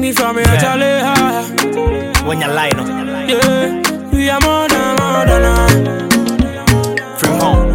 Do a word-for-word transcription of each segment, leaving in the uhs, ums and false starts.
me from me, Charlie. When you lie, no. Yeah, we are more than more than uh. From home.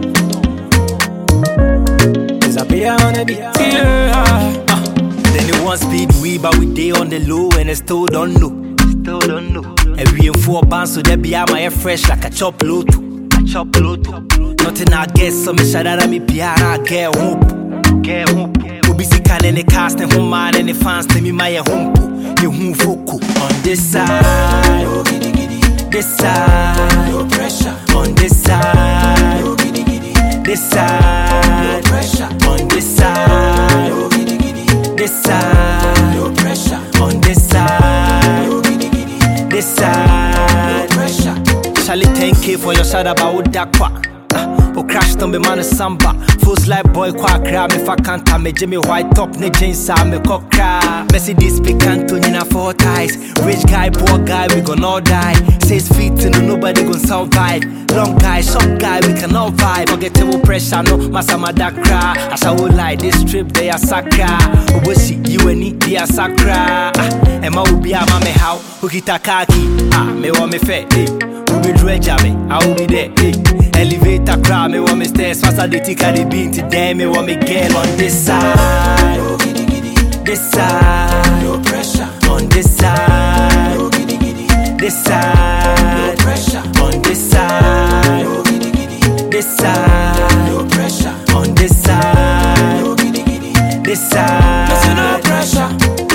Disappear on the beat. Yeah. Uh, then you want speed we, but we day on the low and I still don't know. Still don't know. And we in four bands, so they be out my air fresh like a chop loto. A chop loto. Nothing I guess, so me shout out at me piara, get hope. Get hope. Busy can any cast and home man and the fans tell me my home. You who foco on this side. This side. No pressure. On this side. This side. No pressure. On this side. This side. No pressure. On this side. This side. No pressure. Charlie ten K for your shout about that qua. Oh, crash on me man samba. Fools like boy quack crab. Me fa can't me Jimmy White top ne jeans am me cock crab. Mercedes pick Antonina four ties. Rich guy, poor guy, we gon' all die. Six feet to no nobody gon' survive. Long guy, short guy, we can all vibe. Forgettable pressure, no masama da cry. I shall lie, this trip they are sacra. Oh, see you and it, they are sacra. And my will be a mame how who hit a khaki. Ah, me want me fair. Who be dredge me, I will be there. Elevator crowd, me want me stairs. Fast as the tick of the bean today, me want me girl on this side. This side. No pressure. On this side. This side. No pressure. On this side. This side. No pressure. On this side. This side. No pressure.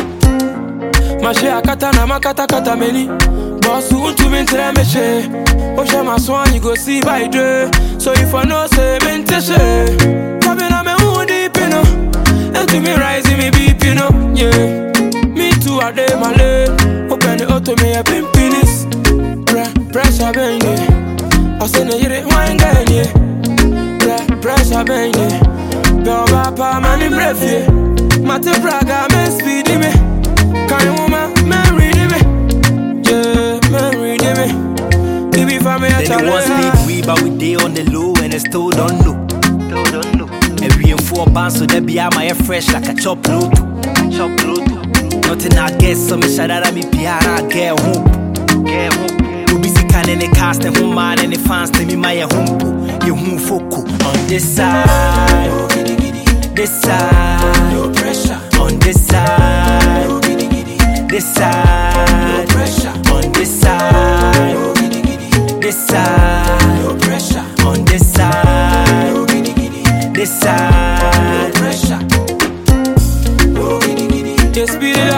Mashe akata na makata kata meni. Boss who to me tell me she. Osha my swan you go see by day. So if I know say me te she. Coming on me who deep you know. And to me rising me beep you know. Yeah. Me too a day my lane. Open the auto me a pimpinis. Pressure bang yeah. I say no you the wine guy yeah. Pressure bang yeah. Go papa man in breath yeah. Mate praga me speed me. Can you woman marry me? Yeah, marry me. Give me for me a Then you want speed we, but we day on the low and I still don't know. Still don't know. And we in four bands, so they be out my air fresh like a chop loto. Chop loto. Nothing I guess, so me shout out at me piara, get hope. Get hope. Who busy can any cast and home man and the fans tell me my home. You who foco on this side. This side. No pressure. On this side. This side. No pressure. On this side. This side. No pressure. On this side. This side. No pressure. No giddy giddy. Just be the